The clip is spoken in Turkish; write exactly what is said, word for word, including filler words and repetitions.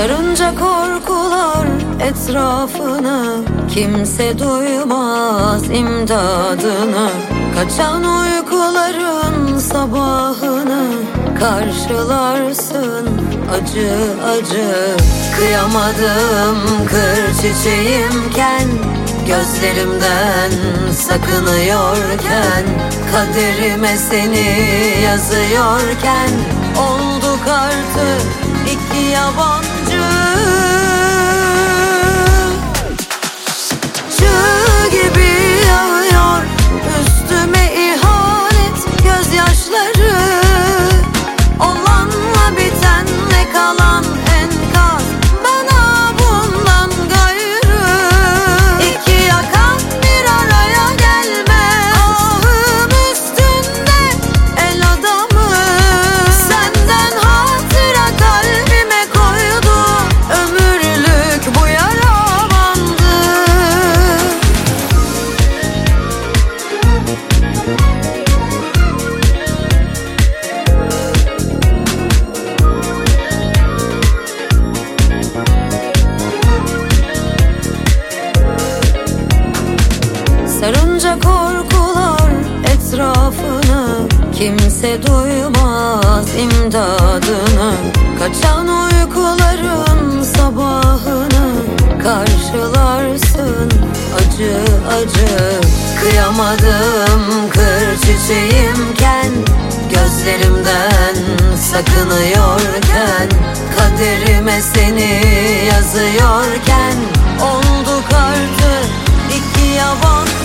Sarınca korkular etrafını, kimse duymaz imdadını. Kaçan uykuların sabahını karşılarsın acı acı. Kıyamadım kır çiçeğimken, gözlerimden sakınıyorken, kaderime seni yazıyorken, olduk artık iki yabancı. Çığ gibi yağıyor üstüme ihanet gözyaşları. Olanla bitenle kalan enkaz bana bundan gayrı. İki yakan bir araya gelmez, ahım üstünde el adamı. Senden hatıra kalbime koydu, ömürlük bu yara bandı. Sarınca korkular etrafını, kimse duymaz imdadını. Kaçan uykuların sabahını karşılarsın acı acı. Kıyamadım kır çiçeğimken, gözlerimden sakınıyorken, kaderime seni yazıyorken, olduk artık iki yabancı.